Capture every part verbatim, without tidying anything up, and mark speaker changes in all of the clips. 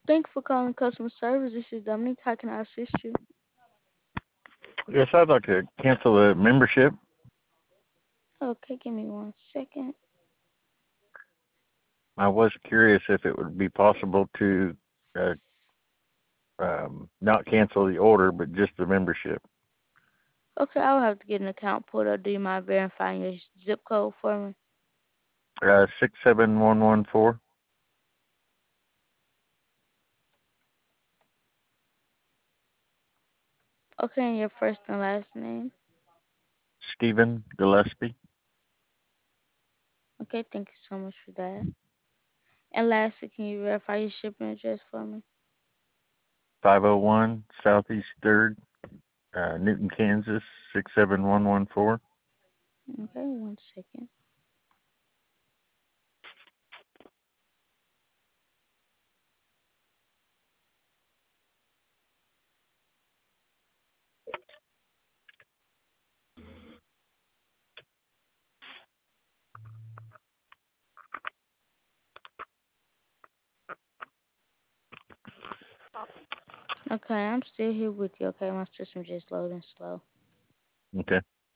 Speaker 1: Thank you for calling customer service. This is Dominique. How can I assist you?
Speaker 2: Yes, I'd like to cancel the membership.
Speaker 1: Okay, give me one second.
Speaker 2: I was curious if it would be possible to uh, um, not cancel the order, but just the membership.
Speaker 1: Okay, I'll have to get an account pulled up. Do you mind verifying your zip code for me?
Speaker 2: Uh, six seven one one four.
Speaker 1: Okay, and your first and last name?
Speaker 2: Stephen Gillespie.
Speaker 1: Okay, thank you so much for that. And lastly, can you verify your shipping address for me?
Speaker 2: Five oh one Southeast Third, uh, Newton, Kansas six seven one one four.
Speaker 1: Okay, one second. Okay, I'm still here with you. Okay, my system just loading slow.
Speaker 2: Okay.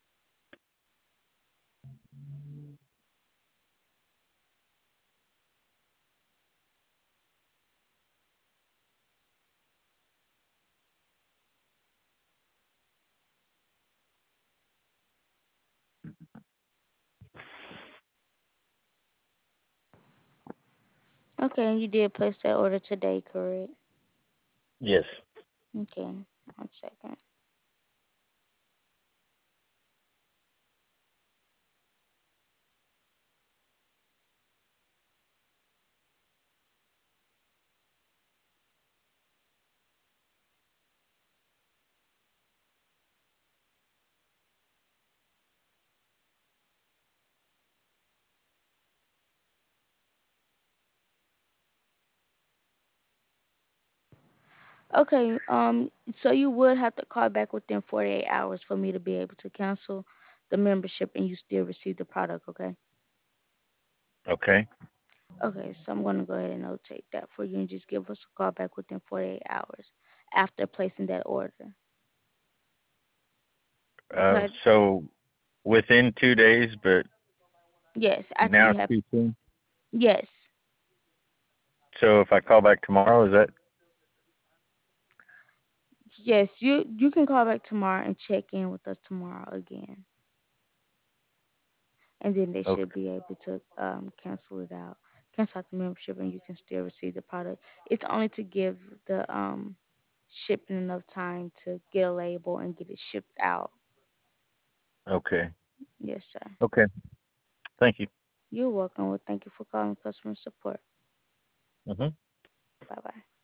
Speaker 1: Okay, and you did place that order today, correct?
Speaker 2: Yes.
Speaker 1: Okay, one second. Okay, um, so you would have to call back within forty-eight hours for me to be able to cancel the membership and you still receive the product, okay?
Speaker 2: Okay.
Speaker 1: Okay, so I'm going to go ahead and notate that for you and just give us a call back within forty-eight hours after placing that order.
Speaker 2: Uh,
Speaker 1: Okay?
Speaker 2: so within two days, but
Speaker 1: Yes, after
Speaker 2: now
Speaker 1: you
Speaker 2: it's
Speaker 1: have,
Speaker 2: too soon.
Speaker 1: yes,
Speaker 2: So if I call back tomorrow, is that
Speaker 1: yes, you you can call back tomorrow and check in with us tomorrow again. And then they should
Speaker 2: okay?
Speaker 1: be able to um, cancel it out, cancel out the membership, and you can still receive the product. It's only to give the um, shipping enough time to get a label and get it shipped out.
Speaker 2: Okay.
Speaker 1: Yes, sir.
Speaker 2: Okay. Thank you.
Speaker 1: You're welcome. Well, thank you for calling customer support.
Speaker 2: Mhm.
Speaker 1: Bye bye.